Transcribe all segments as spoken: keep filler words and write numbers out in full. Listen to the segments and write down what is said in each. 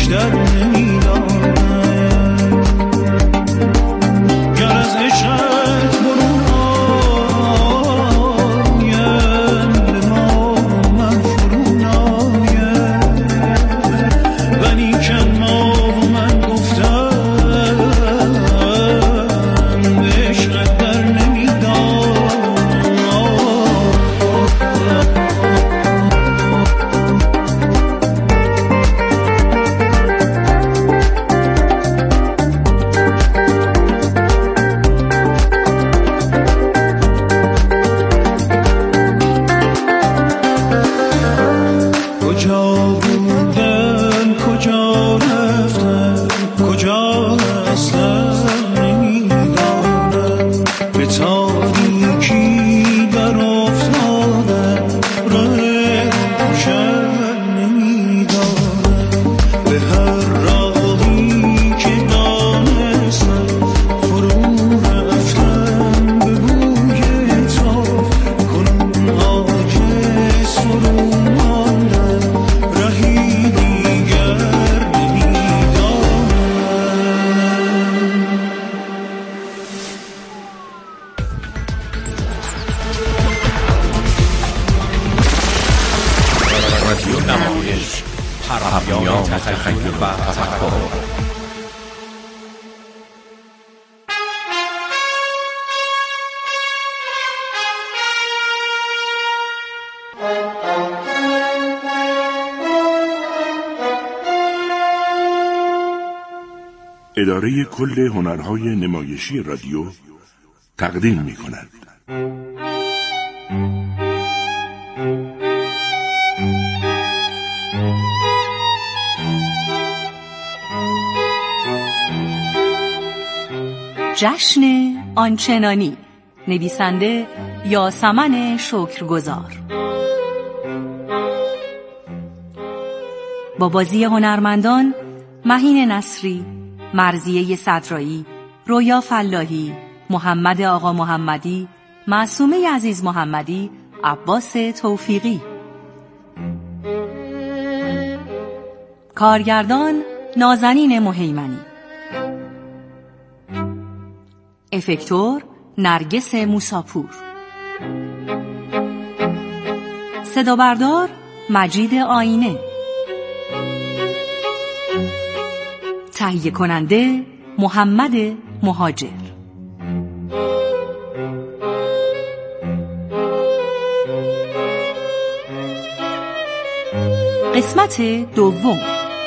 بیشتر نمیدانم. گر از عشقت برون آیم به ما من فرون آیم، ولیکن ما و من گفتم به عشقت در نمیدانم. اداره کل هنرهای نمایشی رادیو تقدیم می کند. جشن آنچنانی، نویسنده یاسمن شکرگزار، با بازی هنرمندان مهین نصری، مرضیه صدرایی، رویا فلاحی، محمد آقا محمدی، معصومه عزیز محمدی، عباس توفیقی. کارگردان نازنین مهیمنی. افکتور نرگس موساپور. صدا بردار مجید آینه. تهیه کننده محمد مهاجر. قسمت دوم.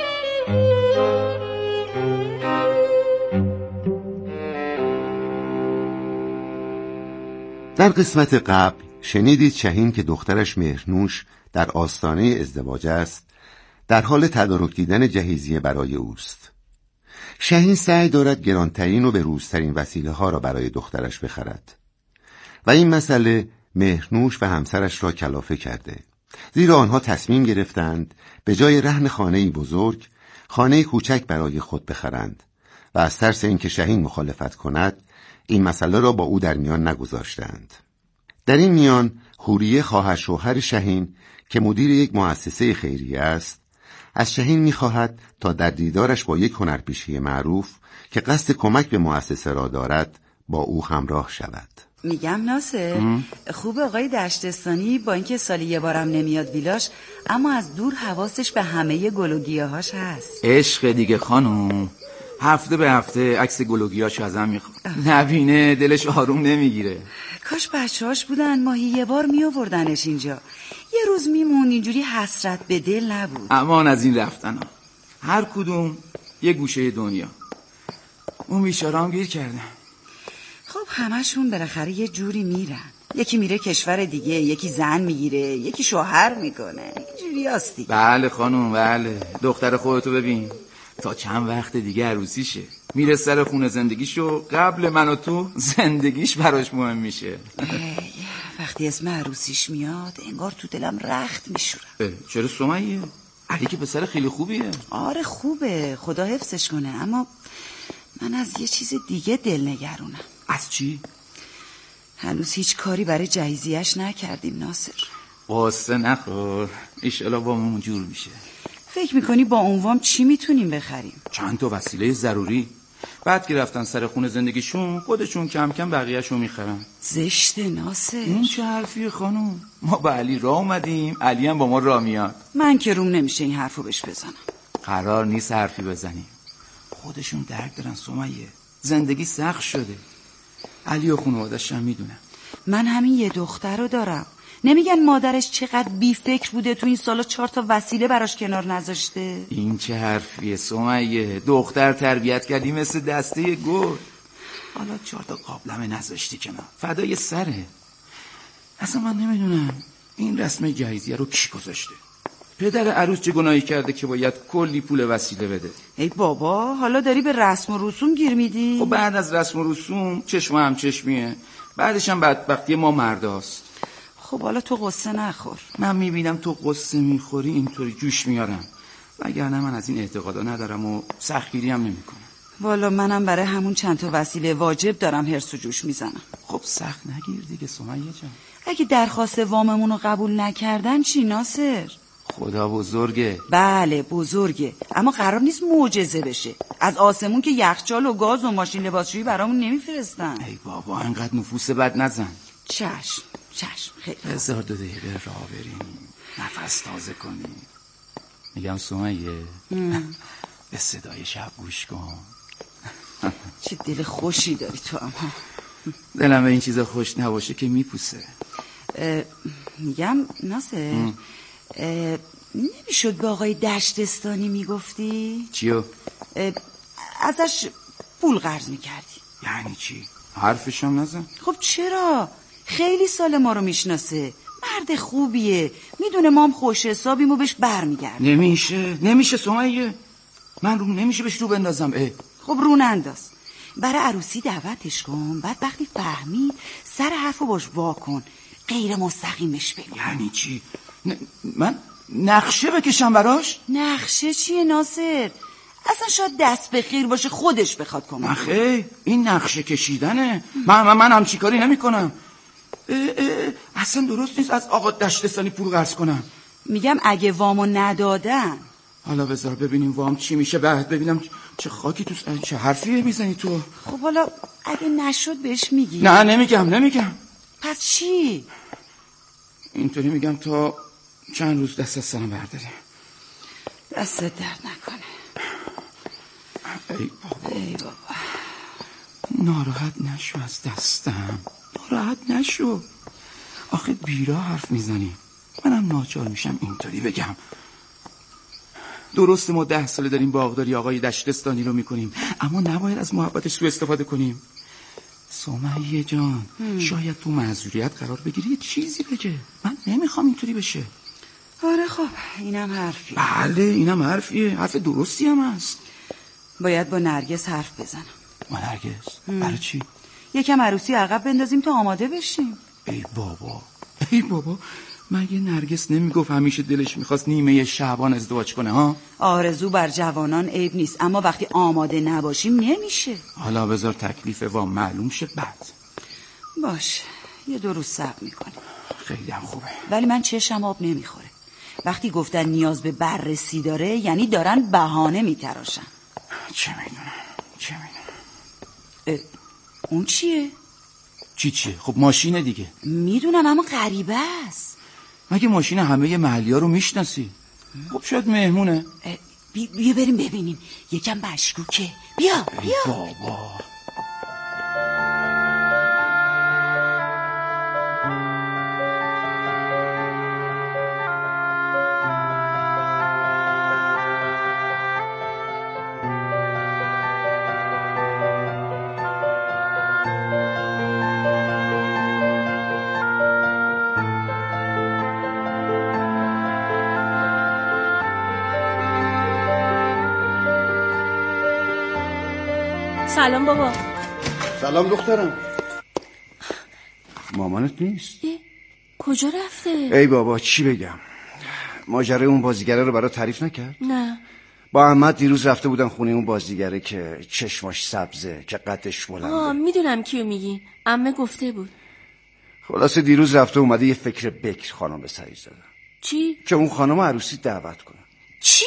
در قسمت قبل شنیدید شهین که دخترش مهرنوش در آستانه ازدواج است، در حال تدارک دیدن جهیزیه برای اوست. شهین سعی دارد گرانترین و به روزترین وسیله ها را برای دخترش بخرد و این مسئله مهرنوش و همسرش را کلافه کرده، زیرا آنها تصمیم گرفتند به جای رهن خانه‌ای بزرگ خانه‌ای کوچک برای خود بخرند و از ترس اینکه شهین مخالفت کند این مسئله را با او در میان نگذاشتند. در این میان حوریه خواهر شوهر شهین که مدیر یک مؤسسه خیریه است از شهین می‌خواهد تا در دیدارش با یک هنرپیشه معروف که قصد کمک به مؤسسه را دارد با او همراه شود. میگم ناصر خوب آقای دشتستانی با اینکه سالی یه بارم نمیاد ویلاش، اما از دور حواسش به همه گل و گیاهاش هست. عشق دیگه خانم، هفته به هفته عکس گل و گیاهاشو ازم میخواد، نبینه دلش آروم نمیگیره. کاش بچه‌هاش بودن ماهی یه بار میآوردنش اینجا، یه روز میمون، اینجوری حسرت به دل نبود. امان از این رفتن ها، هر کدوم یه گوشه دنیا. اون بیچاره هم گیر کردن. خب همشون بالاخره یه جوری میرن، یکی میره کشور دیگه، یکی زن میگیره، یکی شوهر میکنه، اینجوری هستی. بله خانم بله، دختر خودتو ببین تا چند وقت دیگه عروسیشه، میره سر خونه زندگیشو، قبل من و تو زندگیش براش مهم میشه. وقتی اسم عروسیش میاد انگار تو دلم رخت میشورم. چرا سمیه؟ علی که پسر خیلی خوبیه. آره خوبه، خدا حفظش کنه، اما من از یه چیز دیگه دلنگرونم. از چی؟ هنوز هیچ کاری برای جهیزیه‌اش نکردیم ناصر. قصه نخور، ایشالا با همون جور میشه. فکر میکنی با اون وام چی میتونیم بخریم؟ چند تا وسیله ضروری. بعد که رفتن سر خونه زندگیشون خودشون کم کم بقیه‌شو میخرن. زشته ناصر. این چه حرفیه خانم؟ ما با علی راه اومدیم، علی هم با ما راه میاد. من که روم نمیشه این حرفو بهش بزنم. قرار نیست حرفی بزنیم. خودشون درک دارن سمیه. زندگی سخت شده. علی و خانواده‌اش هم میدونن. من همین یه دختر رو دارم. نمیگن مادرش چقدر بی فکر بوده تو این سالا چهار تا وسیله براش کنار نذاشته؟ این چه حرفیه سمیه؟ دختر تربیت کردی مثل دسته گل. حالا چهار تا قابلمه نذاشتی کنار. فدای سره. اصلا من نمیدونم این رسم جهیزیه رو کی گذاشته؟ پدر عروس چه گناهی کرده که باید کلی پول وسیله بده؟ ای بابا، حالا داری به رسم و رسوم گیر میدی؟ خب بعد از رسم و رسوم چشم هم چشمیه. بعدش هم بدبختی ما مرداست. خب حالا تو قصه نخور. من میبینم تو قصه میخوری اینطوری جوش میارم، وگرنه من از این اعتقادا ندارم و سختگیری هم نمیکنم. والا منم برای همون چند تا وسیله واجب دارم هرس و جوش میزنم. خب سخت نگیر دیگه سمیه جان. اگه درخواست واممون رو قبول نکردن چی ناصر؟ خدا بزرگه. بله بزرگه، اما قرار نیست معجزه بشه. از آسمون که یخچال و گاز و ماشین لباسشویی برامون نمیفرستن. ای بابا انقدر نفوس بد نزن. چشم چشم خیلی هزار دو دقیقه راه بریم، نفس تازه کنیم. میگم سمیه به صدای شب گوش کن. چه دل خوشی داری تو. اما دلم به این چیزا خوش نباشه که میپوسه. میگم ناصر، نمیشد به آقای دشتستانی میگفتی؟ چیو؟ ازش پول قرض میکردی. یعنی چی؟ حرفشم نزن. خب چرا؟ خیلی سال ما رو میشناسه، مرد خوبیه، میدونه ما هم خوش حسابیم و بهش بر میگرد. نمیشه نمیشه سمیه، من رو نمیشه بهش رو بندازم. اه. خب رو ننداز، برای عروسی دعوتش کن، بعد وقتی فهمید سر حرفو باش واکن، غیر مستقیمش بگو. یعنی چی؟ ن... من نقشه بکشم براش؟ نقشه چیه ناصر؟ اصلا شاید دست به خیر باشه خودش بخواد کمک. نخیر، این نقشه کشیدنه. من من, من هم چی کاری نمی کنم. اه اه اصلا درست نیست از آقا دشتستانی پول قرض کنم. میگم اگه وامو ندادن. حالا بذار ببینیم وام چی میشه، بعد ببینم چه خاکی تو چه حرفیه میزنی تو. خب حالا اگه نشد بهش میگی؟ نه نمیگم نمیگم. پس چی؟ اینطوری میگم تا چند روز دست از سرم برداری. دست درد نکنه. ای بابا ای بابا ناراحت نشو از دستم، ناراحت نشو. آخه بیرا حرف میزنی، منم ناچار میشم اینطوری بگم. درسته ما ده ساله داریم باغداری آقای دشتستانی رو میکنیم، اما نباید از محبتش سوء استفاده کنیم. سمیه جان هم. شاید تو معذوریت قرار بگیری یه چیزی بگه، من نمیخوام اینطوری بشه. آره خب اینم حرفیه. بله اینم حرفیه، حرف درستی هم هست. باید با نرگس حرف بزنم. با نرگس؟ برای چی؟ یکم عروسی عقب بندازیم تا آماده بشیم. ای بابا ای بابا، مگه نرگس نمیگفت همیشه دلش میخواست نیمه شعبان ازدواج کنه ها؟ آرزو بر جوانان عیب نیست، اما وقتی آماده نباشیم نمیشه. حالا بذار تکلیف وام معلوم شه بعد. باش یه دو روز صبر میکنیم. خیلی هم خوبه. ولی من چشم آب نمیخوره. وقتی گفتن نیاز به بررسی داره یعنی دارن بهانه میتراشن. چه میدونم چه میدونم. اون چیه؟ چی چیه؟ خب ماشینه دیگه. میدونم اما غریبه است. مگه ماشین همه محلی ها رو میشناسی؟ خب شاید مهمونه. بی بیا بریم ببینیم، یکم مشکوکه. بیا بیا. ای بابا سلام بابا. سلام دخترم. مامانت نیست؟ کجا رفته؟ ای بابا چی بگم، ماجرای اون بازیگره رو برات تعریف نکرد؟ نه. با احمد دیروز رفته بودن خونه اون بازیگره که چشماش سبزه که قدش بلنده. آه میدونم کیو میگی، عمه گفته بود. خلاصه دیروز رفته اومده یه فکر بکر خانم به سری زدن. چی؟ که اون خانم عروسی دعوت کنه. چی؟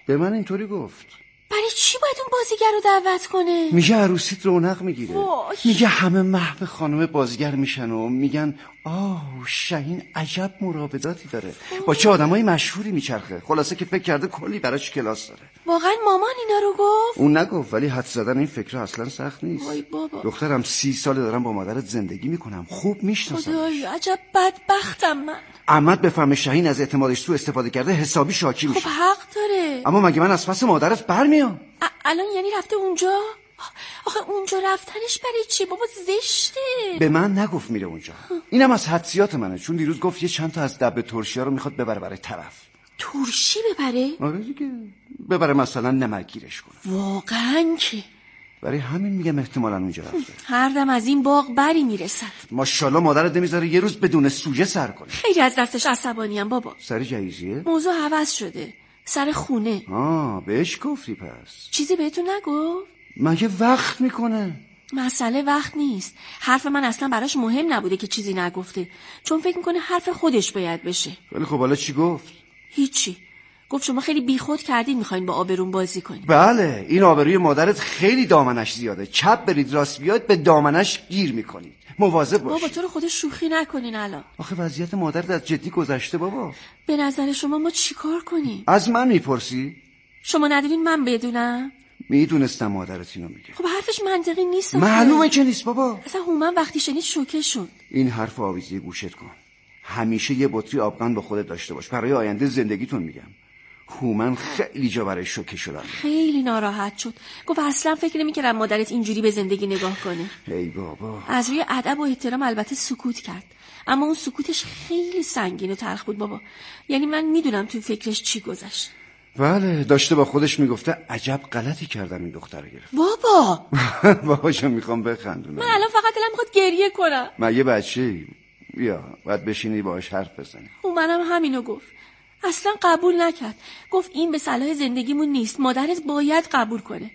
به من اینطوری گفت. برای چی باید اون بازیگر رو دعوت کنه؟ میگه عروسیت رونق میگیره. وای. میگه همه محو خانم بازیگر میشن و میگن آه شاهین عجب مراوداتی داره، با چه آدمای مشهوری میچرخه. خلاصه که فکر کرده کلی براش کلاس داره. واقعا مامان اینا رو گفت؟ اون نگفت، ولی حد زدن این فکر اصلا سخت نیست. وای بابا. دخترم سی ساله دارم با مادرت زندگی میکنم، خوب میشناسم. خدایا عجب بدبختم من. عمت بفهمه شاهین از اعتمادش سو استفاده کرده حسابی شاکی میشه. خب حق داره. اما مگه من از پس مادرت برمیام؟ الان یعنی رفته اونجا؟ آخه اونجا رفتنش برای چی بابا؟ زشته. به من نگفت میره اونجا. اینم از حدسیات منه، چون دیروز گفت یه چند تا از دبه ترشی‌ها رو میخواد ببره برای طرف. ترشی ببره؟ آره دیگه، ببره مثلا نمکگیرش کنه. واقعا که برای همین میگم احتمالاً اونجا رفته. هر دم از این باغ بری میرسد. ماشاءالله مادرت نمیذاره یه روز بدون سوژه سر کنه. خیلی از دستش عصبانیم بابا. سر جهیزیه؟ موضوع عوض شده، سر خونه. آه بهش گفتی پس؟ چیزی بهتون نگفت؟ مگه وقت میکنه؟ مسئله وقت نیست. حرف من اصلا براش مهم نبوده که چیزی نگفته، چون فکر میکنه حرف خودش باید بشه. ولی خب حالا چی گفت؟ هیچی. گفت شما خیلی بیخود کردین میخواین با آبرون بازی کنین. بله، این آبروی مادرت خیلی دامنش زیاده. چپ برید راست بیاد به دامنش گیر میکنید. مواظب باشید. بابا تو رو خود شوخی نکنین الان. آخه وضعیت مادرت از جدی گذشته بابا. به نظر شما ما چیکار کنیم؟ از من میپرسی؟ شما ندارین من بدونم؟ میدونستم مادرت اینو میگه. خب حرفش منطقی نیست. معلومه که نیست بابا. اصلا هومن وقتی شنید شوکه شد. این حرف آویزی گوشت کن. همیشه یه بطری آبغن با خودت داشته باش، برای آینده زندگیتون میگم. هومن خیلی جا برای شوکه شدن. خیلی ناراحت شد. گفت اصلا فکر نمی‌کردم مادرت اینجوری به زندگی نگاه کنه. ای بابا. از روی ادب و احترام البته سکوت کرد، اما اون سکوتش خیلی سنگین و تلخ بود بابا. یعنی من میدونم تو فکرش چی گذشت. بله، داشته با خودش میگفته عجب غلطی کردم این دختره گرفت. بابا باباشو میخوام بخندونم. من الان فقط دلم میخواد گریه کنم. مگه بچه‌ای؟ بیا باید بشینی باهاش حرف بزنی. اون منم همینو گفت. اصلا قبول نکرد. گفت این به صلاح زندگیمون نیست، مادرت باید قبول کنه.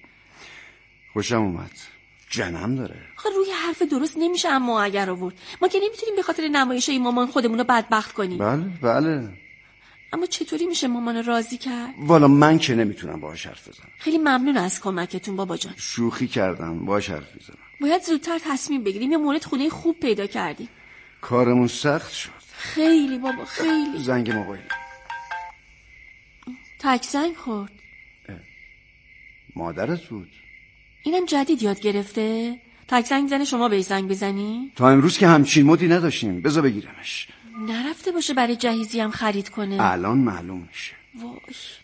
خوشم اومد. جنم داره. خب روی حرف درست نمیشه اما اگر آورد. ما که نمیتونیم به خاطر نمایش این مامان خودمون رو بدبخت کنیم. بله بله. اما چطوری میشه مامان رو راضی کرد؟ والا من که نمیتونم باهاش حرف بزنم. خیلی ممنون از کمکتون بابا جان. شوخی کردم، باهاش حرف میزنم. باید زودتر تصمیم بگیریم، یه مورد خونه خوب پیدا کردیم. کارمون سخت شد. خیلی بابا خیلی. زنگ موبایل. تک زنگ خورد. مادرت بود. اینم جدید یاد گرفته؟ تک زنگ زنه شما بهش زنگ بزنی؟ تا امروز که همچین مدی نداشتیم. بذار بگیرمش. نرفته باشه برای جهیزی هم خرید کنه. الان معلوم میشه. وای.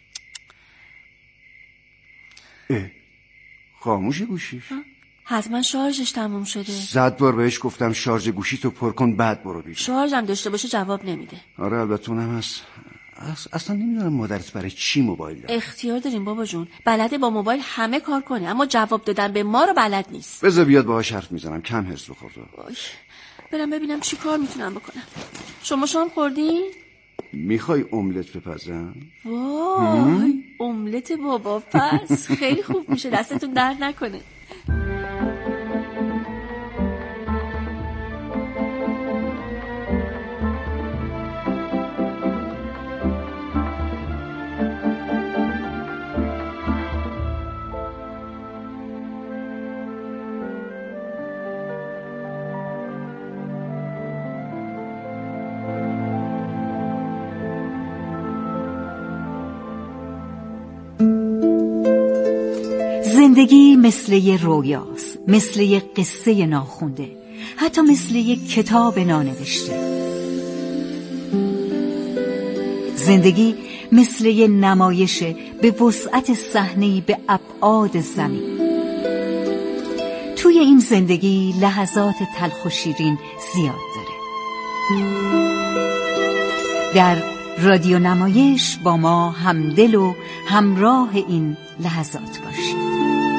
اه خاموش گوشیش. حتما شارژش تموم شده. صد بار بهش گفتم شارژ گوشی تو پر کن بعد برو بیرون. شارژم داشته باشه جواب نمیده. آره البته اونم هست. اصلا نمیدونم مادرت برای چی موبایل داره. اختیار داریم بابا جون. بلده با موبایل همه کار کنه، اما جواب دادن به ما رو بلد نیست. بذار بیاد باهاش حرف میزنم، کم حرص بخورده. وای. برم ببینم چی کار میتونم بکنم. شما شام خوردین؟ میخوای املت بپزم؟ وای املت بابا پس خیلی خوب میشه، دستتون درد نکنه. زندگی مثل یه رویاست، مثل یه قصه ناخونده، حتی مثل یه کتاب نانوشته. زندگی مثل یه نمایش به وسعت صحنه‌ای به ابعاد زمین. توی این زندگی لحظات تلخ و شیرین زیاد داره. در رادیو نمایش با ما همدل و همراه این لحظات باشید.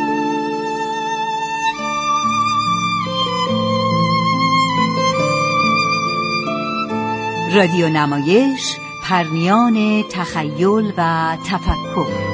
رادیو نمایش، پرنیان تخیل و تفکر.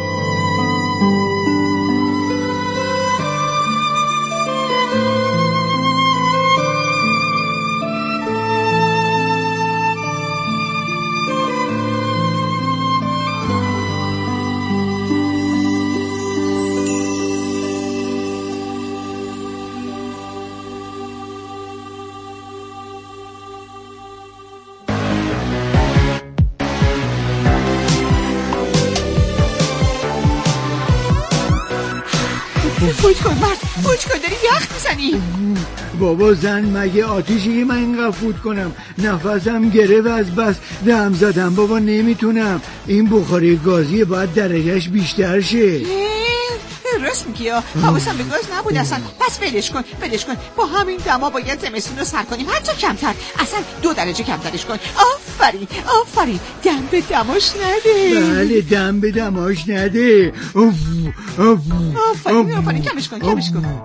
فوت کن مرد، فوت کن، داری یخ میزنی. بابا زن، مگه آتیشی من اینقدر فوت کنم؟ نفسم گرفت از بس دم زدم بابا، نمیتونم. این بخاری گازیه، باید درجهش بیشتر شه. راست میگی ها، حواسم به گاز نبود اصلا. پس ولش کن ولش کن، با همین دما باید زمستون رو سر کنیم، حتی کمتر، اصلا دو درجه کمترش کن. آفرین آفرین، دم به دماش نده. بله، دم به دماش نده. اوف اوف آفرین آفرین، کمش کن کمش کن.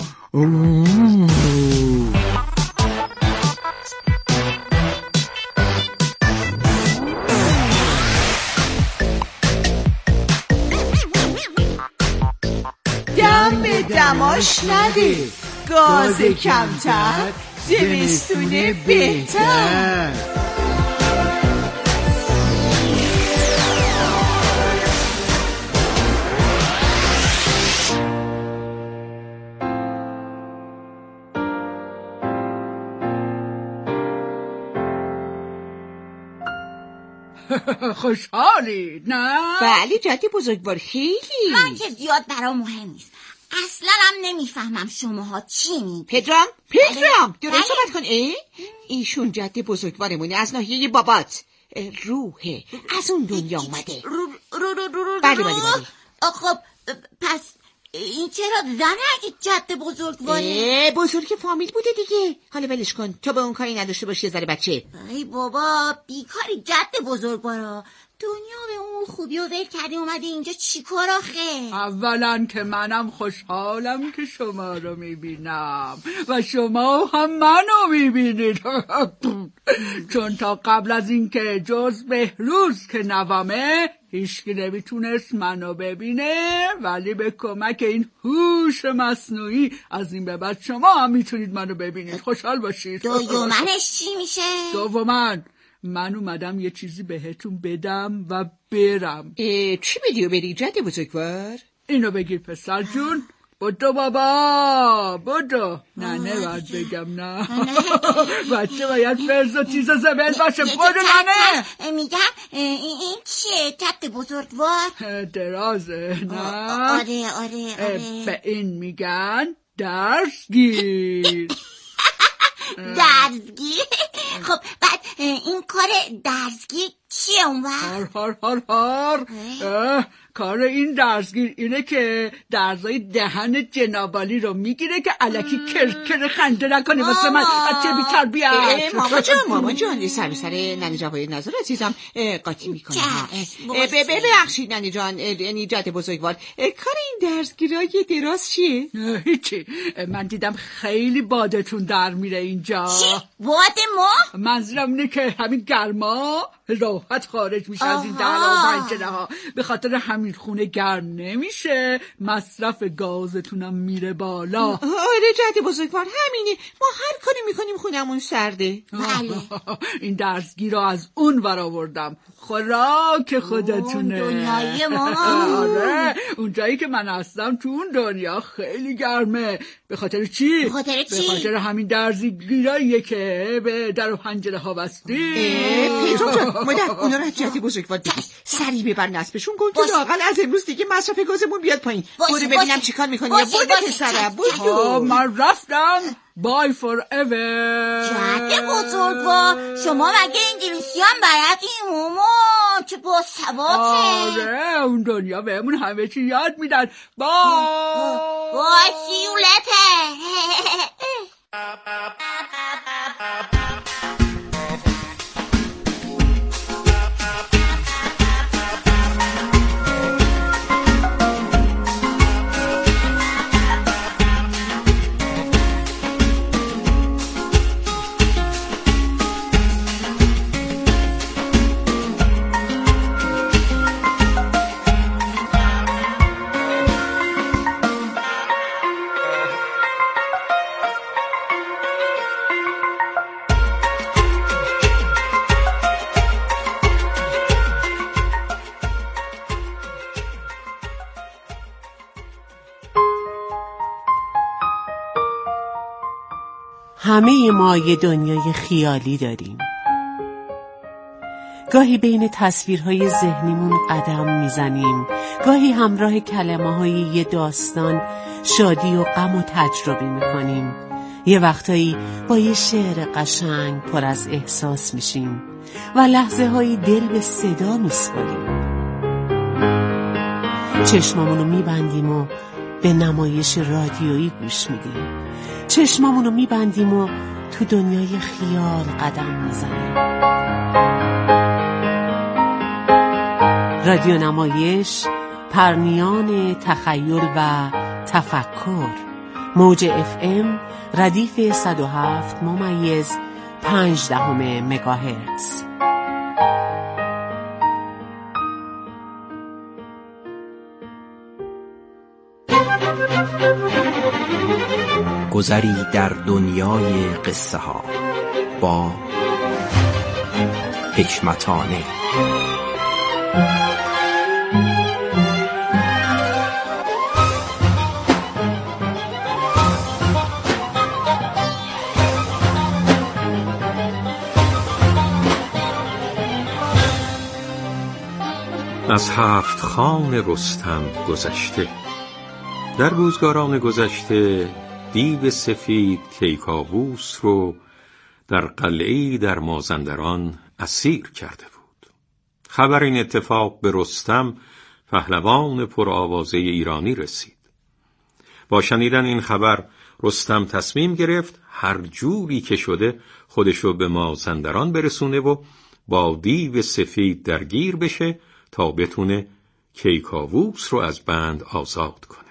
دم به دماش نده، گاز کمتر، زمستون بهتر. خوشحالی نه؟ بله جدی بزرگوار، خیلی. من که زیاد برام مهم نیست، اصلا هم نمیفهمم شماها چی می پدرام پدرام بله. درست صحبت کن. ای ایشون جدی بزرگوارمونه، از ناحیه بابات، روحه، از اون دنیا اومده. رو رو رو رو رو بله بله بله. خب پس این چرا زن اگه جد بزرگواره؟ بزرگ فامیل بوده دیگه. حالا ولش کن، تو به اون کاری نداشته باشی یه ذره بچه. ای بابا بیکاری جد بزرگوارا، دنیا به اون خوبی و ول کرده اومده اینجا چیکار آخه؟ اولا که منم خوشحالم که شما رو میبینم و شما هم منو میبینید. چون تا قبل از این که جز بهروز که نوامه هیچکی نمیتونست منو ببینه، ولی به کمک این هوش مصنوعی از این به بعد شما هم میتونید منو ببینید. خوشحال باشید. دومنش چی میشه؟ دومن من اومدم یه چیزی بهتون بدم و برم. چی بدی و بری جد بزرگوار؟ اینو بگیر پسر جون. بودو بابا بودو. نه نه باید بگم نه. بچه باید فرز و تیز و زبل باشه. بودو نه نه میگم این چیه جد بزرگوار؟ درازه نه. آره آره آره. به این میگن درسگیر. درسگیر؟ خب بعد این کار درسگیر چیه اون وقت؟ هار هار هار هار. کار این درسگیر اینه که درزای دهن جنابالی رو میگیره که الکی کرکر خنده نکنه واسه من بچه بی تربیت. ماما جان ماما جان سر به سر ننی جوای نظر عزیزم قاطی میکنه. ببخشید ننی جان، یعنی جد بزرگوار، کار این درسگیرای دراز چیه؟ هیچی، من دیدم خیلی بادتون در میره اینجا. چی؟ باد ما؟ منظورم اینه که همین گرما راحت خارج میشه از این درها و پنجره ها. به خاطر همین خونه گرم نمیشه، مصرف گازتونم میره بالا. آره جد بزرگوار، همینه، ما هر کاری میکنیم خونمون سرده. بله. این درسگیر رو از اون ور آوردم، خوراک خودتونه. دنیای ما. آره اون جایی که من هستم تو اون دنیا خیلی گرمه. به خاطر چی؟ به خاطر چی؟ به خاطر همین درسگیراییه که به در و پنجره ها بستی. پدرام جان مادر اونا رو جد بزرگوار بگیر، سریع ببر نصبشون کن که لااقل از امروز دیگه مصرف گازمون بیاد پایین. برو ببینم چیکار میکنی. یا برو پسرم برو. من رفتم. بای فور ایور. جد بزرگوار شما مگه انگلیسی هم بلدی؟ ماما چه با ثباته. آره اون دنیا بهمون همه چی یاد میدن. بای بای سیولته. همه ما یه دنیای خیالی داریم، گاهی بین تصویرهای ذهنیمون قدم میزنیم، گاهی همراه کلمه‌های یه داستان شادی و غم و تجربه میکنیم. یه وقتایی با یه شعر قشنگ پر از احساس میشیم و لحظه هایی دل به صدا میسپاریم. چشمامونو میبندیم و به نمایش رادیویی گوش میدیم. چشمامونو میبندیم و تو دنیای خیال قدم میزنیم. رادیو نمایش، پرنیان تخیل و تفکر. موج اف ام ردیف صد و هفت ممیز پنج دهم مگاهرتز. گذری در دنیای قصه ها با حکمتانه. از هفت خان رستم گذشته. در روزگاران گذشته دیو سفید کیکاووس رو در قلعه‌ای در مازندران اسیر کرده بود. خبر این اتفاق به رستم، پهلوان پرآوازه ایرانی رسید. با شنیدن این خبر رستم تصمیم گرفت هر جوری که شده خودشو به مازندران برسونه و با دیو سفید درگیر بشه تا بتونه کیکاووس رو از بند آزاد کنه.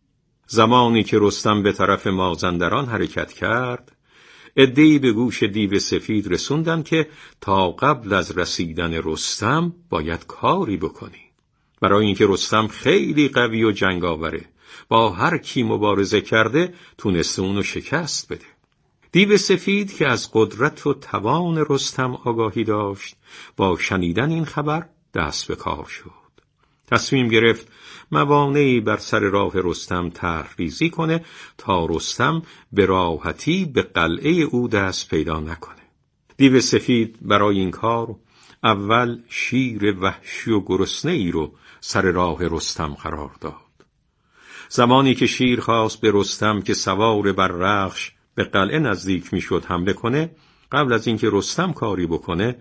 زمانی که رستم به طرف مازندران حرکت کرد، عده‌ای به گوش دیو سفید رسوندن که تا قبل از رسیدن رستم باید کاری بکنی. برای اینکه رستم خیلی قوی و جنگاوره، با هر کی مبارزه کرده تونسته اونو شکست بده. دیو سفید که از قدرت و توان رستم آگاهی داشت، با شنیدن این خبر دست به کار شد. تصمیم گرفت موانعی بر سر راه رستم طرح ریزی کنه تا رستم به راحتی به قلعه او دست پیدا نکنه. دیو سفید برای این کار اول شیر وحشی و گرسنه ای رو سر راه رستم قرار داد. زمانی که شیر خواست به رستم که سوار بر رخش به قلعه نزدیک میشد حمله کنه، قبل از اینکه رستم کاری بکنه،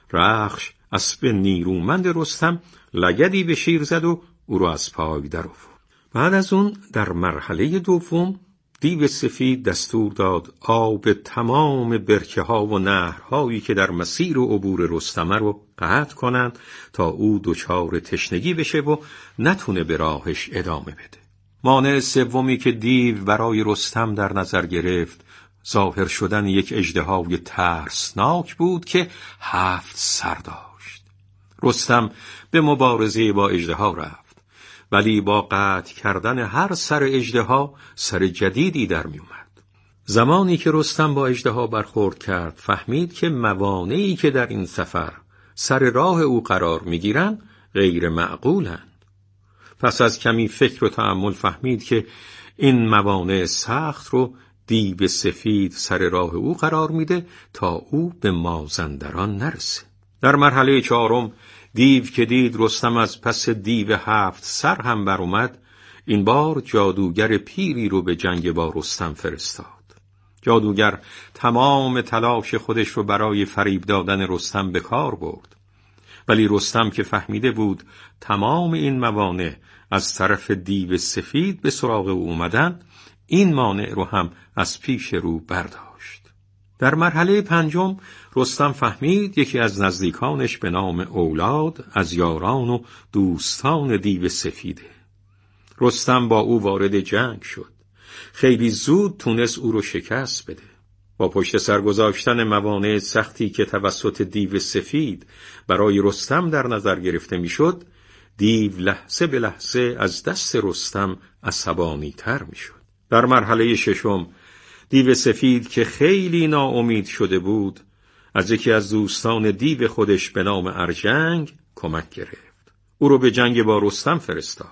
رخش اسب نیرومند رستم لگدی به شیر زد و او را از پای در آورد. بعد از اون در مرحله دوم دیو سفید دستور داد آب تمام برکه ها و نهرهایی که در مسیر و عبور رستم رو قطع کنند تا او دچار تشنگی بشه و نتونه به راهش ادامه بده. مانع سومی که دیو برای رستم در نظر گرفت ظاهر شدن یک اژدهای ترسناک بود که هفت سر داشت. رستم به مبارزه با اژدها رفت، ولی با قطع کردن هر سر اژدها سر جدیدی در می اومد. زمانی که رستم با اژدها برخورد کرد، فهمید که موانعی که در این سفر سر راه او قرار می گیرن غیر معقولند. پس از کمی فکر و تأمل فهمید که این موانع سخت رو دیو سفید سر راه او قرار میده تا او به مازندران نرسه. در مرحله چهارم دیو که دید رستم از پس دیو هفت سر هم بر اومد، این بار جادوگر پیری رو به جنگ با رستم فرستاد. جادوگر تمام تلاش خودش رو برای فریب دادن رستم به کار برد، ولی رستم که فهمیده بود تمام این موانع از طرف دیو سفید به سراغ او اومدن، این مانع رو هم از پیش رو برداشت. در مرحله پنجم رستم فهمید یکی از نزدیکانش به نام اولاد از یاران و دوستان دیو سفیده. رستم با او وارد جنگ شد. خیلی زود تونست او رو شکست بده. با پشت سر گذاشتن موانع سختی که توسط دیو سفید برای رستم در نظر گرفته میشد، دیو لحظه به لحظه از دست رستم عصبانی تر میشد. در مرحله ششم دیو سفید که خیلی ناامید شده بود، از یکی از دوستان دیو خودش به نام ارجنگ کمک گرفت. او رو به جنگ با رستم فرستاد.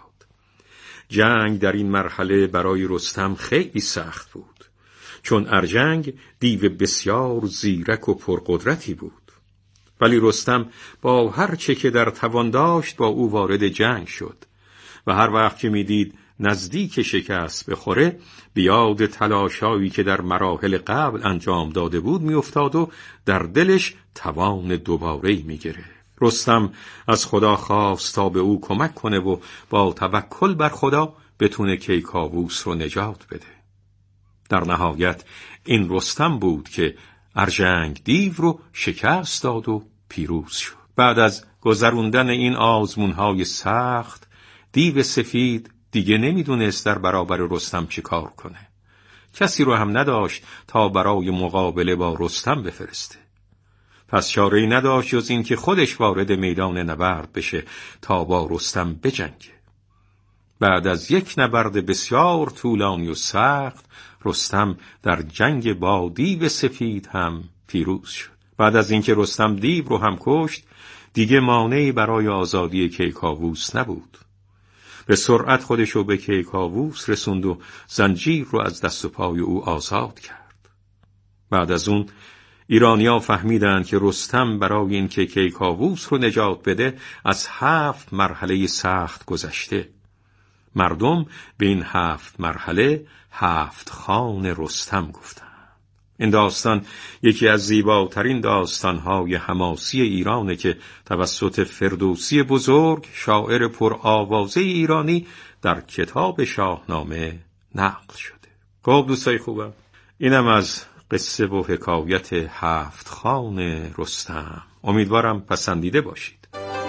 جنگ در این مرحله برای رستم خیلی سخت بود، چون ارجنگ دیو بسیار زیرک و پرقدرتی بود. ولی رستم با هر چه که در توان داشت با او وارد جنگ شد و هر وقت که میدید نزدیک شکست بخوره بیاد تلاشایی که در مراحل قبل انجام داده بود میافتاد و در دلش توان دوباره‌ای میگرفت. رستم از خدا خواست تا به او کمک کنه و با توکل بر خدا بتونه کیکاووس رو نجات بده. در نهایت این رستم بود که ارژنگ دیو رو شکست داد و پیروز شد. بعد از گذروندن این آزمونهای سخت، دیو سفید دیگه نمیدونست در برابر رستم چه کار کنه. کسی رو هم نداشت تا برای مقابله با رستم بفرسته. پس چاره‌ای نداشت جز این که خودش وارد میدان نبرد بشه تا با رستم بجنگه. بعد از یک نبرد بسیار طولانی و سخت، رستم در جنگ با دیو سفید هم پیروز شد. بعد از اینکه رستم دیو رو هم کشت، دیگه مانعی برای آزادی کیکاووس نبود. به سرعت خودش رو به کیکاووس رسوند و زنجیر رو از دست و پای او آزاد کرد. بعد از اون ایرانی‌ها فهمیدند که رستم برای اینکه کیکاووس رو نجات بده از هفت مرحله سخت گذشته. مردم به این هفت مرحله هفت خان رستم گفتند. این داستان یکی از زیباترین داستان‌های حماسی ایرانه که توسط فردوسی بزرگ، شاعر پرآوازه ایرانی، در کتاب شاهنامه نقل شده. خب دوستای خوبم، اینم از قصه و حکایت هفت خان رستم. امیدوارم پسندیده باشید.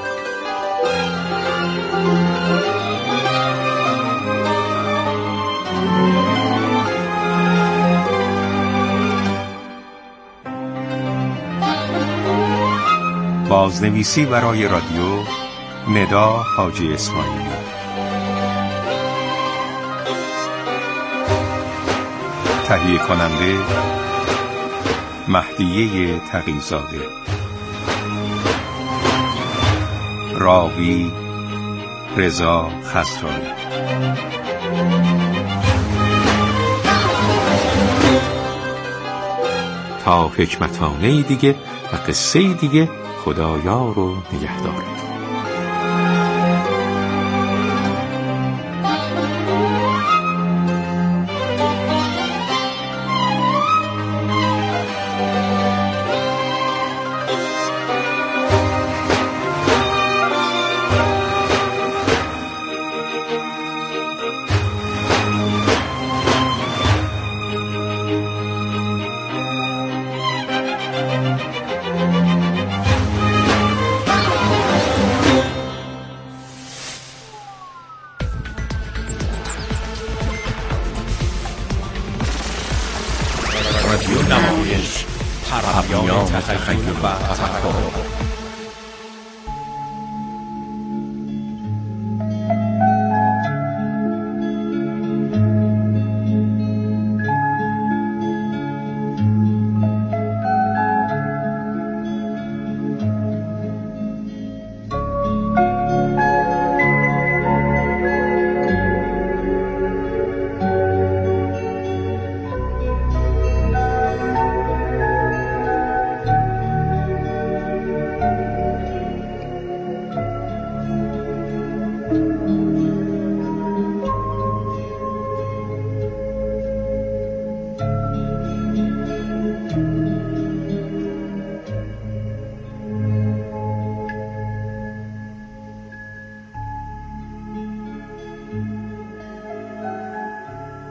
بازنویسی برای رادیو ندا حاجی اسماعیلی، تهیه کننده مهدیه تقی‌زاده، راوی رضا خسروی. تا حکمتانه دیگه و قصه دیگه، خدایا رو نگهدار. رادیو نمایش، پرهمیان تخیل و تفکر.